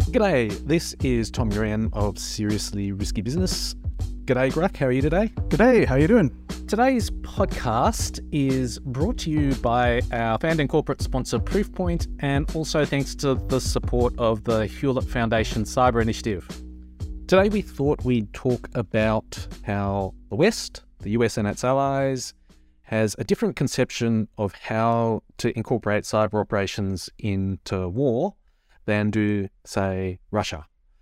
G'day, this is Tom Urian of Seriously Risky Business. G'day, Gruck, how are you today? G'day, how you doing? Today's podcast is brought to you by our founding corporate sponsor Proofpoint, and also thanks to the support of the Hewlett Foundation Cyber Initiative. Today we thought we'd talk about how the West, the US and its allies, has a different conception of how to incorporate cyber operations into war than do, say, Russia.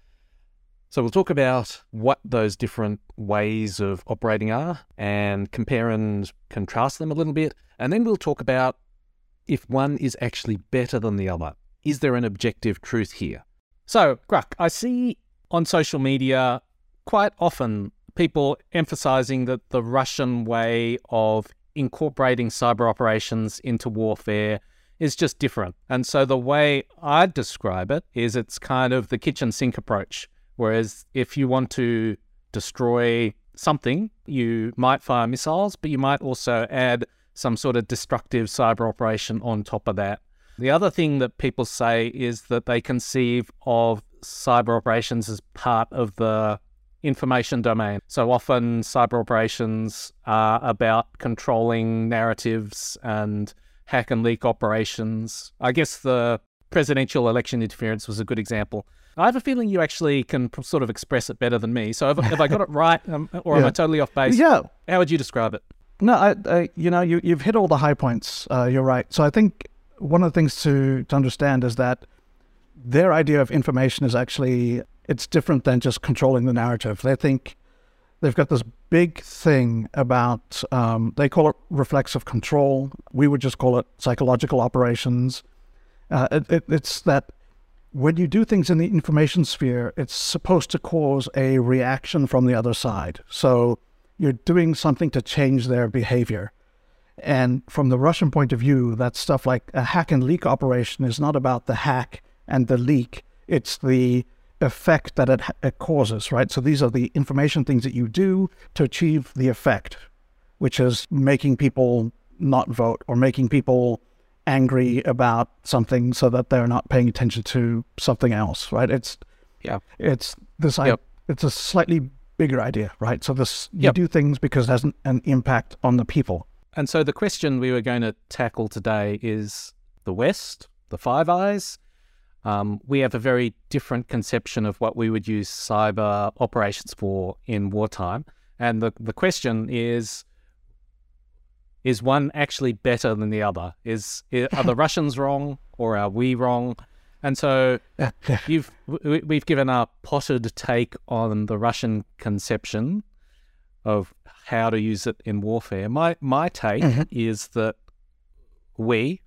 So we'll talk about what those different ways of operating are and compare and contrast them a little bit. And then we'll talk about if one is actually better than the other. Is there an objective truth here? So, Gruck, I see on social media quite often people emphasizing that the Russian way of incorporating cyber operations into warfare is just different. And so the way I'd describe it is it's kind of the kitchen sink approach. Whereas if you want to destroy something, you might fire missiles, but you might also add some sort of destructive cyber operation on top of that. The other thing that people say is that they conceive of cyber operations as part of the information domain. So often cyber operations are about controlling narratives and hack and leak operations. I guess the presidential election interference was a good example. I have a feeling you actually can sort of express it better than me. So have I got it right, or am I totally off base? Yeah. How would you describe it? No, you've hit all the high points. You're right. So I think one of the things to understand is that their idea of information is actually, it's different than just controlling the narrative. They think they've got this big thing about, they call it reflexive control. We would just call it psychological operations. It's that when you do things in the information sphere, it's supposed to cause a reaction from the other side. So you're doing something to change their behavior. And from the Russian point of view, that stuff like a hack and leak operation is not about the hack and the leak. It's the effect that it causes, right? So these are the information things that you do to achieve the effect, which is making people not vote or making people angry about something so that they're not paying attention to something else, right? It's a slightly bigger idea, right? So you do things because it has an impact on the people. And so the question we were going to tackle today is the West, the Five Eyes. We have a very different conception of what we would use cyber operations for in wartime. And the question is one actually better than the other? Are the Russians wrong, or are we wrong? And so we've given our potted take on the Russian conception of how to use it in warfare. My take is that we,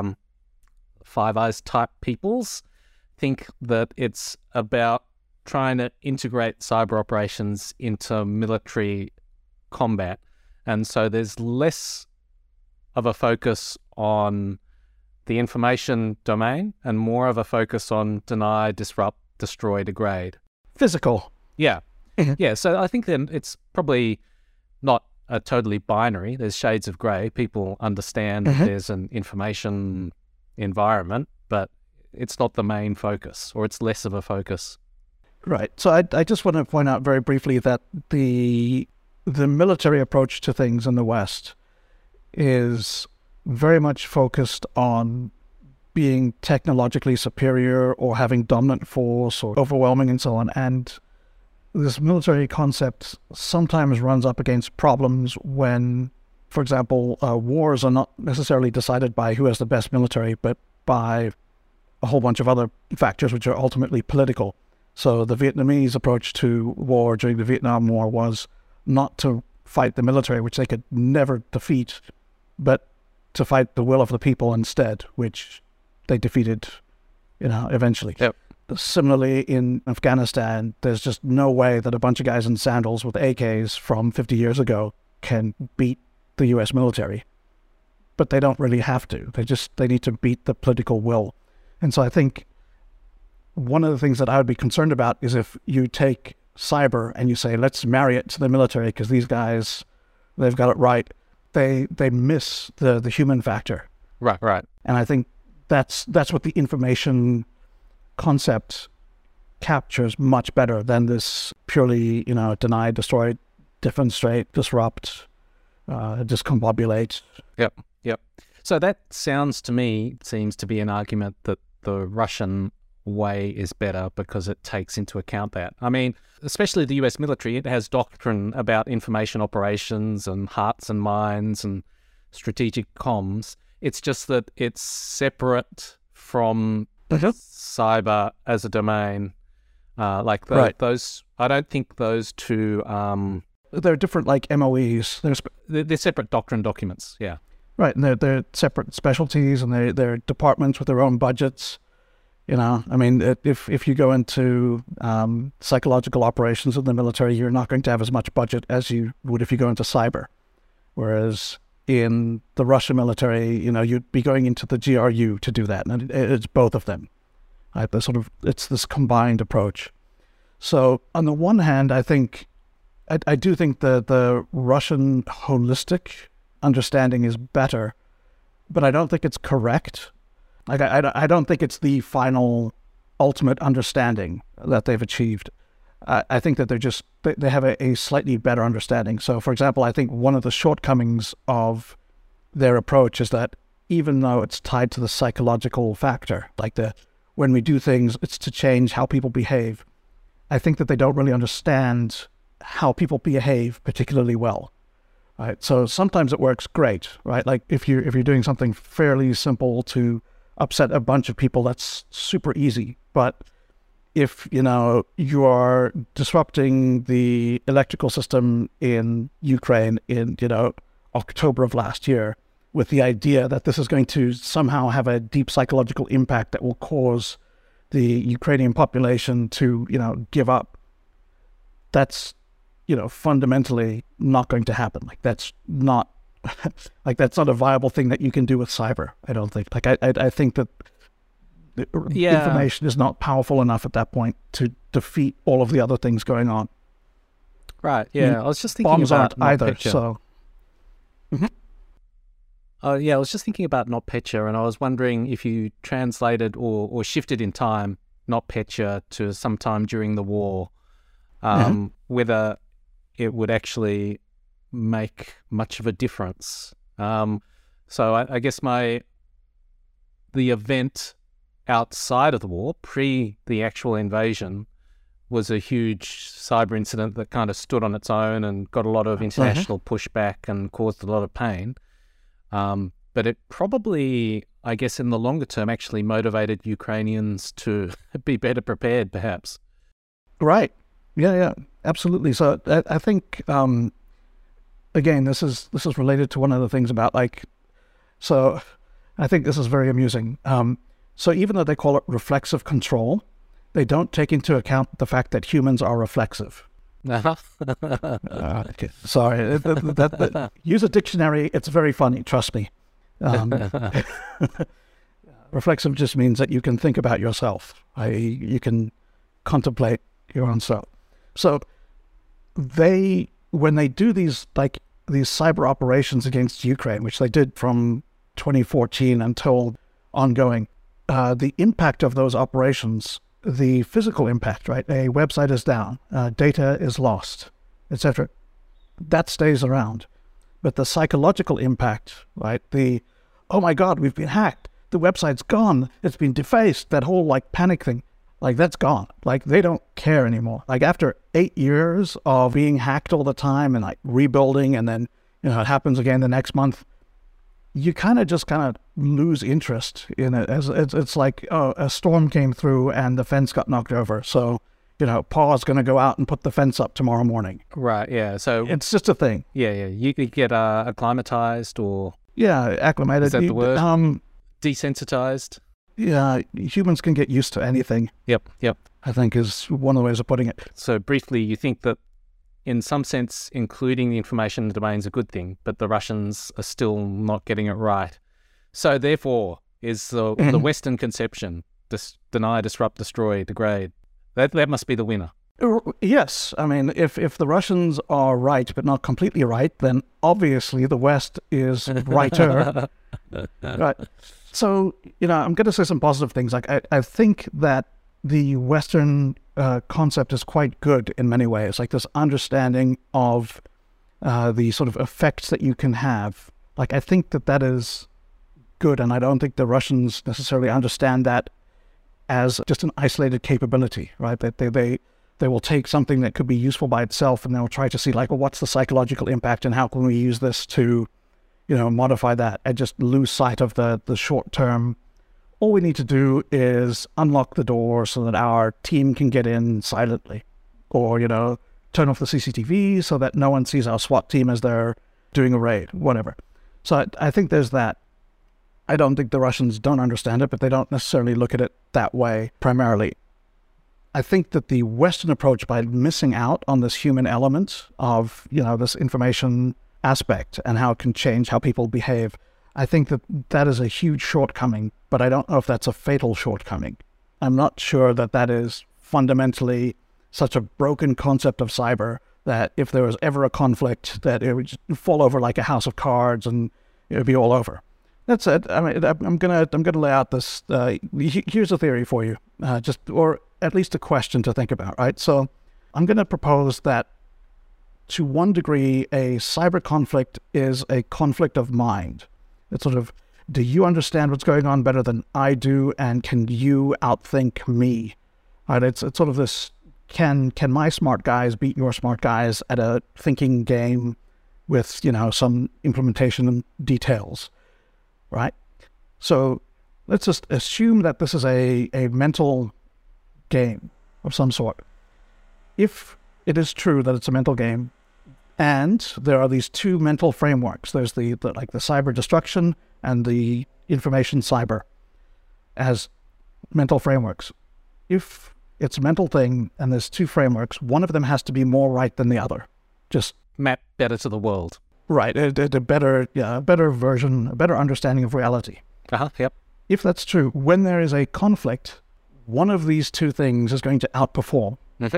Five Eyes type peoples, think that it's about trying to integrate cyber operations into military combat. And so there's less of a focus on the information domain and more of a focus on deny, disrupt, destroy, degrade. Physical. Yeah. Yeah. So I think then it's probably not a totally binary. There's shades of grey. People understand that there's an information environment, but it's not the main focus, or it's less of a focus. Right. So I just want to point out very briefly that the military approach to things in the West is very much focused on being technologically superior or having dominant force or overwhelming and so on. And this military concept sometimes runs up against problems when, for example, wars are not necessarily decided by who has the best military, but by a whole bunch of other factors which are ultimately political. So the Vietnamese approach to war during the Vietnam War was not to fight the military, which they could never defeat, but to fight the will of the people instead, which they defeated, eventually. Yep. Similarly, in Afghanistan, there's just no way that a bunch of guys in sandals with AKs from 50 years ago can beat the U.S. military. But they don't really have to. They need to beat the political will. And so I think one of the things that I would be concerned about is if you take cyber and you say, let's marry it to the military because these guys, they've got it right. They miss the human factor. Right. And I think that's what the information concept captures much better than this purely, deny, destroy, defenestrate, disrupt, discombobulate. Yep, yep. So that seems to be an argument that the Russian way is better because it takes into account that. I mean, especially the US military, it has doctrine about information operations and hearts and minds and strategic comms. It's just that it's separate from cyber as a domain. Those, I don't think those two... they're different, like MOEs. They're separate doctrine documents, yeah. Right, and they're separate specialties, and they're departments with their own budgets. I mean, if you go into psychological operations in the military, you're not going to have as much budget as you would if you go into cyber. Whereas in the Russian military, you'd be going into the GRU to do that, and it's both of them. Right? It's this combined approach. So on the one hand, I do think the Russian holistic understanding is better, but I don't think it's correct. Like I don't think it's the final ultimate understanding that they've achieved. I think that they have a slightly better understanding. So, for example, I think one of the shortcomings of their approach is that even though it's tied to the psychological factor, like when we do things, it's to change how people behave. I think that they don't really understand how people behave particularly well. Right? So sometimes it works great, right? Like if you're doing something fairly simple to upset a bunch of people, that's super easy. But if, you are disrupting the electrical system in Ukraine in, October of last year with the idea that this is going to somehow have a deep psychological impact that will cause the Ukrainian population to, give up, that's, fundamentally not going to happen. Like that's not that's not a viable thing that you can do with cyber, I don't think. Like I think that information is not powerful enough at that point to defeat all of the other things going on. Right, yeah. I was just thinking bombs about aren't either, NotPetya. so... Mm-hmm. I was just thinking about NotPetya, and I was wondering if you translated or shifted in time NotPetya to sometime during the war, whether it would actually make much of a difference. So I guess the event outside of the war, pre the actual invasion, was a huge cyber incident that kind of stood on its own and got a lot of international pushback and caused a lot of pain. But it probably, I guess, in the longer term, actually motivated Ukrainians to be better prepared, perhaps. Right. Yeah, absolutely. So I think, again, this is related to one of the things about so I think this is very amusing. So even though they call it reflexive control, they don't take into account the fact that humans are reflexive. Okay. Sorry, use a dictionary. It's very funny. Trust me. Reflexive just means that you can think about yourself. You can contemplate your own self. So when they do these cyber operations against Ukraine, which they did from 2014 until ongoing, the impact of those operations, the physical impact, right? A website is down, data is lost, etc. That stays around. But the psychological impact, right? Oh my God, we've been hacked. The website's gone. It's been defaced. That whole panic thing, that's gone. They don't care anymore. After 8 years of being hacked all the time and rebuilding, and then, it happens again the next month, you kind of lose interest in it. It's like, oh, a storm came through and the fence got knocked over. So, Paul's going to go out and put the fence up tomorrow morning. Right, yeah. So it's just a thing. Yeah. You could get acclimatized or... Yeah, acclimated. Is that the word? Desensitized? Yeah, humans can get used to anything. Yep. I think is one of the ways of putting it. So briefly, you think that in some sense, including the information domain is a good thing, but the Russians are still not getting it right. So therefore, is the Western conception, deny, disrupt, destroy, degrade, that must be the winner. Yes. I mean, if the Russians are right, but not completely right, then obviously the West is righter. Right. So, I'm going to say some positive things. I think that the Western concept is quite good in many ways, like this understanding of the sort of effects that you can have. Like, I think that is good, and I don't think the Russians necessarily understand that as just an isolated capability, right? That they will take something that could be useful by itself, and they'll try to see, like, well, what's the psychological impact, and how can we use this to, modify that, and just lose sight of the short term. All we need to do is unlock the door so that our team can get in silently, or, turn off the CCTV so that no one sees our SWAT team as they're doing a raid, whatever. So I think there's that. I don't think the Russians don't understand it, but they don't necessarily look at it that way primarily. I think that the Western approach, by missing out on this human element of, this information aspect and how it can change how people behave, I think that is a huge shortcoming, but I don't know if that's a fatal shortcoming. I'm not sure that is fundamentally such a broken concept of cyber that if there was ever a conflict, that it would just fall over like a house of cards and it would be all over. That's it. I mean, I'm gonna lay out this. Here's a theory for you, or at least a question to think about, right? So I'm gonna propose that, to one degree, a cyber conflict is a conflict of mind. It's sort of, do you understand what's going on better than I do, and can you outthink me? Right? It's sort of this, can my smart guys beat your smart guys at a thinking game with, some implementation and details, right? So let's just assume that this is a mental game of some sort. If it is true that it's a mental game, and there are these two mental frameworks, there's the cyber destruction and the information cyber as mental frameworks. If it's a mental thing and there's two frameworks, one of them has to be more right than the other. Just map better to the world. Right, a better version, a better understanding of reality. Yep. If that's true, when there is a conflict, one of these two things is going to outperform. Mm-hmm.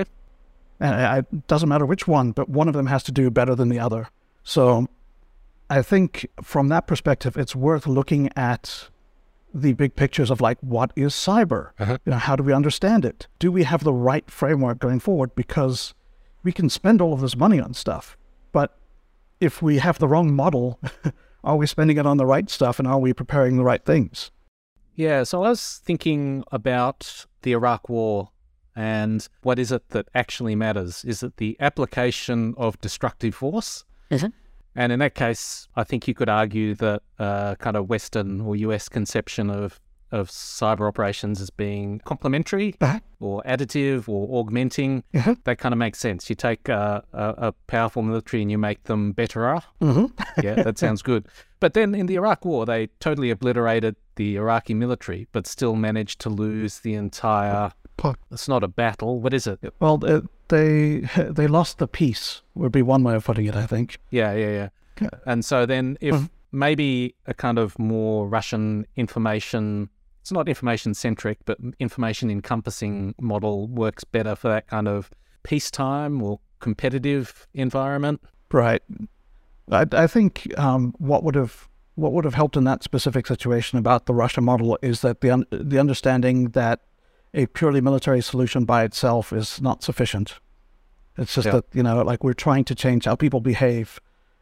And it doesn't matter which one, but one of them has to do better than the other. So I think from that perspective, it's worth looking at the big pictures of, like, what is cyber? How do we understand it? Do we have the right framework going forward? Because we can spend all of this money on stuff, but if we have the wrong model, are we spending it on the right stuff, and are we preparing the right things? Yeah, so I was thinking about the Iraq War, and what is it that actually matters? Is it the application of destructive force? Mm-hmm. And in that case, I think you could argue that kind of Western or US conception of cyber operations as being complementary or additive or augmenting, that kind of makes sense. You take a powerful military and you make them betterer. Mm-hmm. Yeah, that sounds good. But then in the Iraq War, they totally obliterated the Iraqi military, but still managed to lose the entire... It's not a battle. What is it? Well, they lost the peace, would be one way of putting it, I think. Yeah. And so then if maybe a kind of more Russian information, it's not information-centric, but information-encompassing model works better for that kind of peacetime or competitive environment. Right. I think what would have helped in that specific situation about the Russia model is that the understanding that a purely military solution by itself is not sufficient. It's just that, like, we're trying to change how people behave.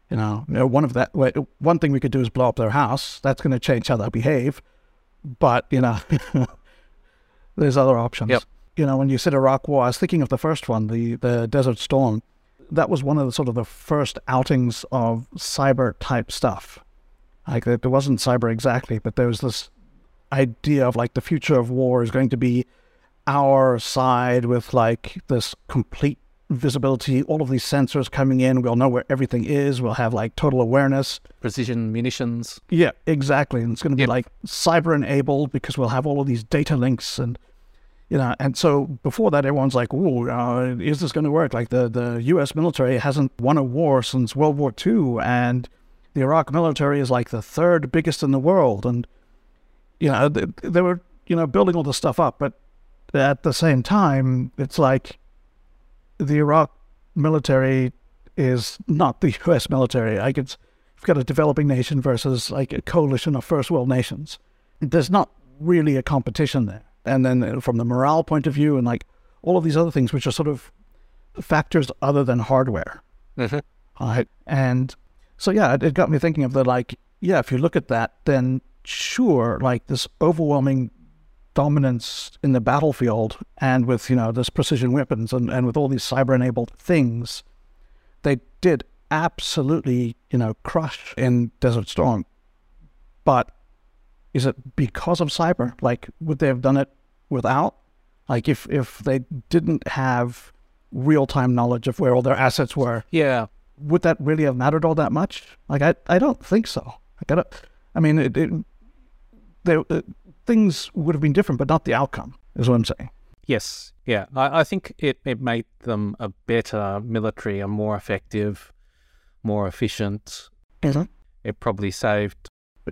One thing we could do is blow up their house. That's going to change how they behave. But, there's other options. Yep. When you said Iraq War, I was thinking of the first one, the Desert Storm. That was one of the sort of the first outings of cyber type stuff. Like, there wasn't cyber exactly, but there was this idea of, like, the future of war is going to be our side with, like, this complete visibility, all of these sensors coming in. We'll know where everything is. We'll have, like, total awareness. Precision munitions. Yeah, exactly. And it's going to be like cyber enabled because we'll have all of these data links and, and so before that, everyone's like, ooh, is this going to work? Like, the U.S. military hasn't won a war since World War II, and the Iraq military is like the third biggest in the world. And, they were, building all this stuff up, but at the same time, it's like the Iraq military is not the U.S. military. Like, you've got a developing nation versus, like, a coalition of first world nations. There's not really a competition there. and then from the morale point of view, and like all of these other things, which are sort of factors other than hardware. Right. And so, yeah, it got me thinking of the, like, yeah, if you look at that, then sure, like this overwhelming dominance in the battlefield and with, this precision weapons and with all these cyber-enabled things, they did absolutely, crush in Desert Storm. But is it because of cyber? Like, would they have done it without? Like, if they didn't have real-time knowledge of where all their assets were, Yeah. would that really have mattered all that much? Like, I don't think so. Things would have been different, but not the outcome, is what I'm saying. Yes. Yeah. I think it made them a better military, a more effective, more efficient. It probably saved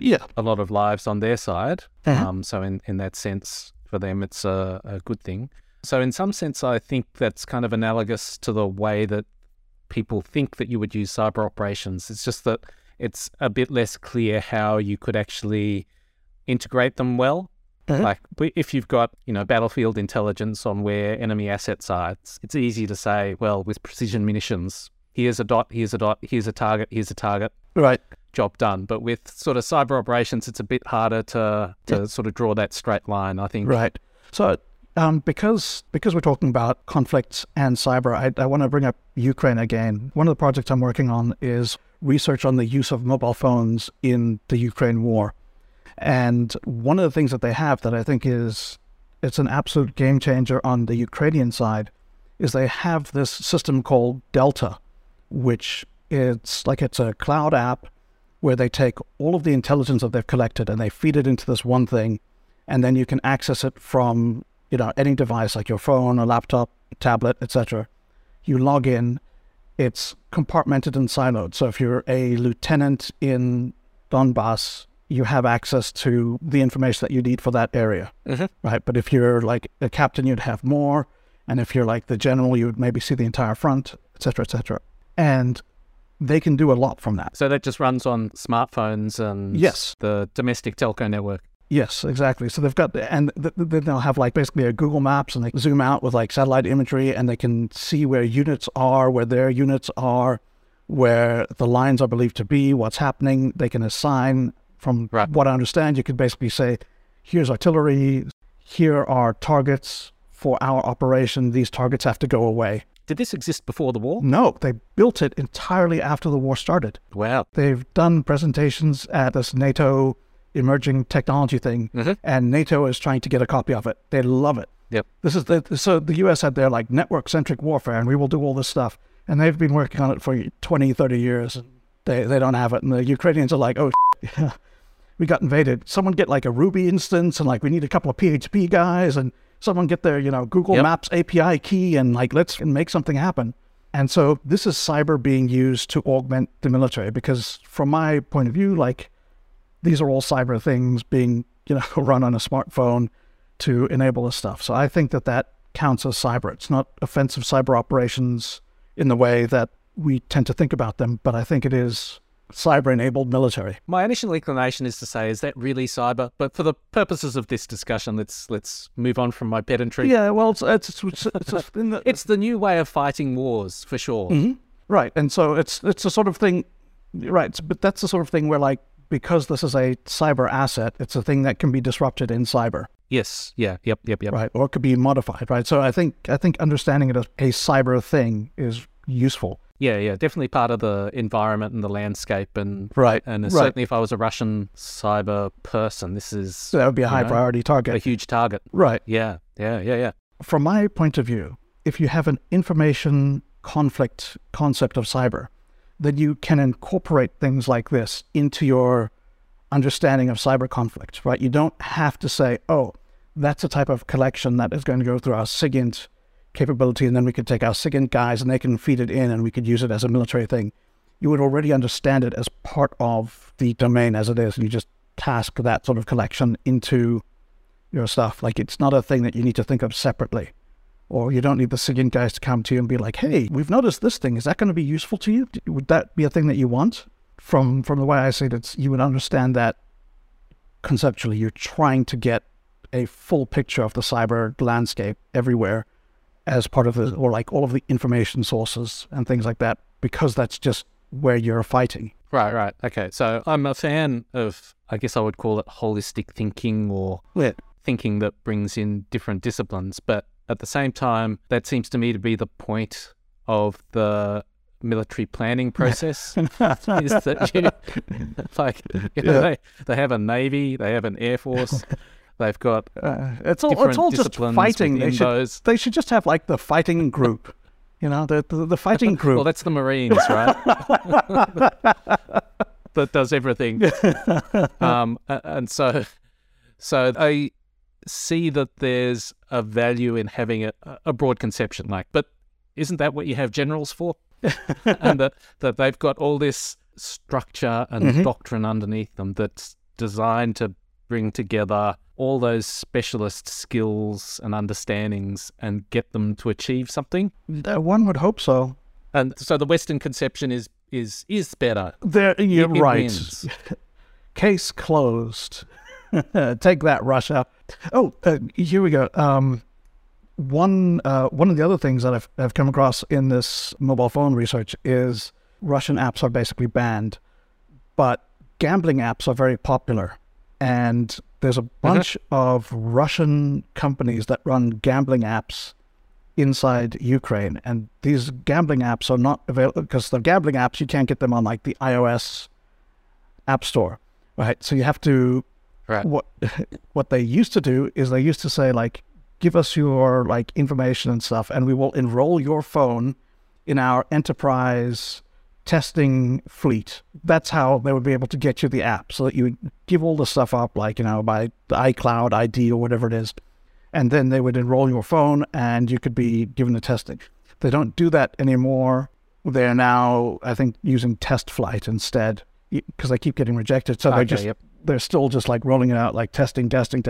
a lot of lives on their side. So in that sense, for them, it's a good thing. So in some sense, I think that's kind of analogous to the way that people think that you would use cyber operations. It's just that it's a bit less clear how you could actually integrate them well. Like if you've got, battlefield intelligence on where enemy assets are, it's easy to say, well, with precision munitions, here's a dot, here's a dot, here's a target, here's a target. Right. Job done. But with sort of cyber operations, it's a bit harder to sort of draw that straight line, I think. Right. So because we're talking about conflicts and cyber, I want to bring up Ukraine again. One of the projects I'm working on is research on the use of mobile phones in the Ukraine war. And one of the things that they have that I think it's an absolute game changer on the Ukrainian side is they have this system called Delta, which it's a cloud app where they take all of the intelligence that they've collected and they feed it into this one thing, and then you can access it from any device like your phone, a laptop, tablet, etc. You log in, it's compartmented and siloed. So if you're a lieutenant in Donbass, you have access to the information that you need for that area, right? But if you're like a captain, you'd have more. And if you're like the general, you would maybe see the entire front, etc., etc. And they can do a lot from that. So that just runs on smartphones and the domestic telco network. Yes, exactly. So they've got, and then they'll have like basically a Google Maps, and they zoom out with like satellite imagery, and they can see where units are, where their units are, where the lines are believed to be, what's happening. They can assign, from what I understand, you could basically say, here's artillery, here are targets for our operation, these targets have to go away. Did this exist before the war? No, they built it entirely after the war started. Wow. They've done presentations at this NATO emerging technology thing, and NATO is trying to get a copy of it. They love it. Yep. So the US had their like network-centric warfare, and we will do all this stuff. And they've been working on it for 20, 30 years. And they don't have it. And the Ukrainians are like, oh, yeah, we got invaded. Someone get like a Ruby instance, and like we need a couple of PHP guys, and someone get their, Google Maps API key, and like let's make something happen. And so this is cyber being used to augment the military, because from my point of view, like these are all cyber things being, run on a smartphone to enable this stuff. So I think that counts as cyber. It's not offensive cyber operations in the way that we tend to think about them, but I think it is cyber-enabled military. My initial inclination is to say, is that really cyber? But for the purposes of this discussion, let's move on from my pedantry. Yeah, well, it's it's the new way of fighting wars, for sure. Right, and so it's a sort of thing, right, but that's the sort of thing where, like, because this is a cyber asset, it's a thing that can be disrupted in cyber. Yes, yeah, yep. Right, or it could be modified, right? So I think understanding it as a cyber thing is useful. Yeah, definitely part of the environment and the landscape, and certainly if I was a Russian cyber person, so that would be a high priority target, a huge target. Right. Yeah. From my point of view, if you have an information conflict concept of cyber, then you can incorporate things like this into your understanding of cyber conflict, right? You don't have to say, oh, that's a type of collection that is going to go through our SIGINT capability, and then we could take our SIGINT guys and they can feed it in and we could use it as a military thing. You would already understand it as part of the domain as it is, and you just task that sort of collection into your stuff. Like, it's not a thing that you need to think of separately, or you don't need the SIGINT guys to come to you and be like, hey, we've noticed this thing. Is that going to be useful to you? Would that be a thing that you want? From the way I see it, you would understand that conceptually. You're trying to get a full picture of the cyber landscape everywhere as part of the, or like all of the information sources and things like that, because that's just where you're fighting. Right. Okay. So I'm a fan of, I guess I would call it holistic thinking, or thinking that brings in different disciplines. But at the same time, that seems to me to be the point of the military planning process. Is that they have a Navy, they have an Air Force, they've got it's all just fighting. They should just have like the fighting group. The fighting group. Well, that's the Marines, right? That does everything. And so I see that there's a value in having a broad conception, but isn't that what you have generals for? And that they've got all this structure and doctrine underneath them that's designed to bring together all those specialist skills and understandings and get them to achieve something. One would hope so. And so the Western conception is better. You're right. Wins. Case closed. Take that, Russia. Here we go. One of the other things that I've come across in this mobile phone research is Russian apps are basically banned, but gambling apps are very popular. And there's a bunch of Russian companies that run gambling apps inside Ukraine. And these gambling apps are not available because the gambling apps, you can't get them on like the iOS App Store, right? So you have to, what they used to do is they used to say like, give us your like information and stuff, and we will enroll your phone in our enterprise testing fleet. That's how they would be able to get you the app, so that you would give all the stuff up, like, by the iCloud ID or whatever it is, and then they would enroll your phone and you could be given the testing. They don't do that anymore. They're now, I think, using test flight instead, because they keep getting rejected. So they're still just like rolling it out, like testing.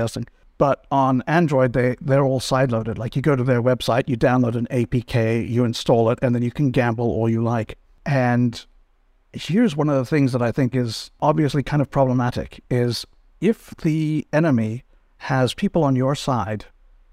But on Android, they're all sideloaded. Like you go to their website, you download an APK, you install it, and then you can gamble all you like. And here's one of the things that I think is obviously kind of problematic, is if the enemy has people on your side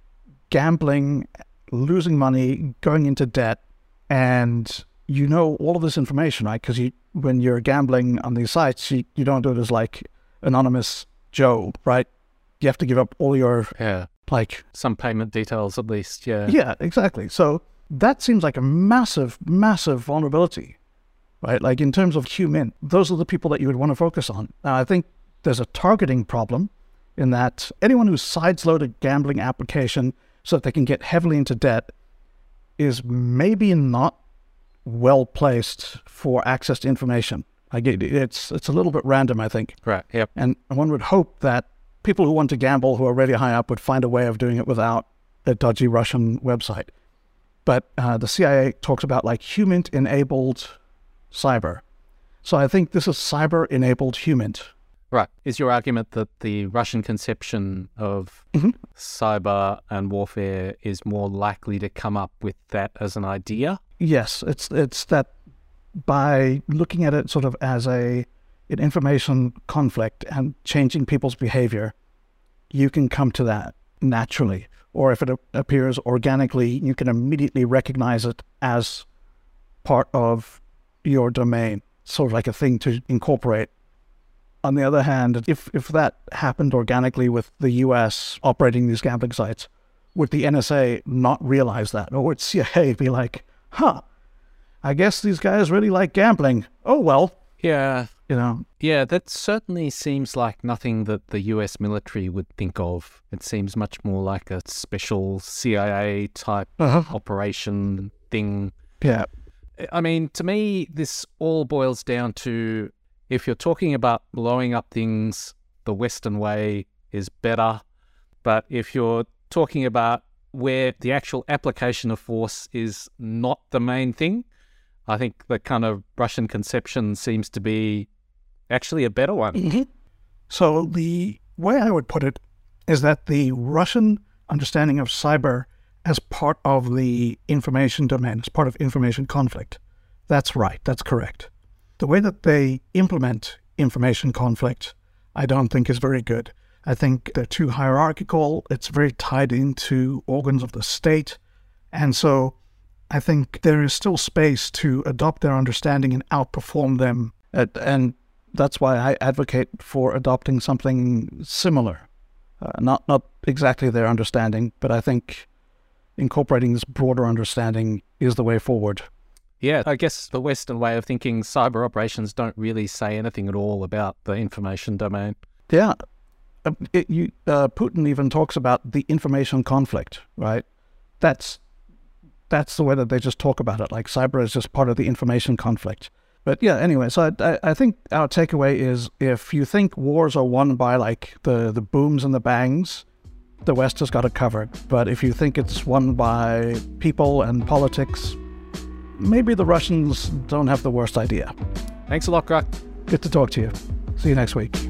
gambling, losing money, going into debt, and you know all of this information, right? Because when you're gambling on these sites, you don't do it as like anonymous Joe, right? You have to give up all your, like... some payment details at least, Yeah, exactly. So that seems like a massive, massive vulnerability, right? Like in terms of human, those are the people that you would want to focus on. Now, I think there's a targeting problem in that anyone who sides-load a gambling application so that they can get heavily into debt is maybe not well-placed for access to information. It's a little bit random, I think. Right, yep. And one would hope that people who want to gamble, who are really high up, would find a way of doing it without a dodgy Russian website. But the CIA talks about like human-enabled cyber. So I think this is cyber-enabled human. Right. Is your argument that the Russian conception of cyber and warfare is more likely to come up with that as an idea? Yes, it's that by looking at it sort of as an information conflict and changing people's behavior, you can come to that naturally. Or if it appears organically, you can immediately recognize it as part of your domain, sort of like a thing to incorporate. On the other hand, if that happened organically with the US operating these gambling sites, would the NSA not realize that? Or would CIA be like, I guess these guys really like gambling. Oh, well. Yeah. Yeah, that certainly seems like nothing that the US military would think of. It seems much more like a special CIA type operation thing. Yeah. I mean, to me, this all boils down to, if you're talking about blowing up things, the Western way is better. But if you're talking about where the actual application of force is not the main thing, I think the kind of Russian conception seems to be actually a better one. So the way I would put it is that the Russian understanding of cyber as part of the information domain, as part of information conflict, that's right, that's correct. The way that they implement information conflict, I don't think is very good. I think they're too hierarchical. It's very tied into organs of the state. And so I think there is still space to adopt their understanding and outperform them. And that's why I advocate for adopting something similar. Not exactly their understanding, but I think incorporating this broader understanding is the way forward. Yeah, I guess the Western way of thinking, cyber operations don't really say anything at all about the information domain. Yeah. Putin even talks about the information conflict, right? That's the way that they just talk about it. Like cyber is just part of the information conflict. But yeah, anyway, so I think our takeaway is if you think wars are won by like the booms and the bangs, the West has got it covered. But if you think it's won by people and politics, maybe the Russians don't have the worst idea. Thanks a lot, Grok. Good to talk to you. See you next week.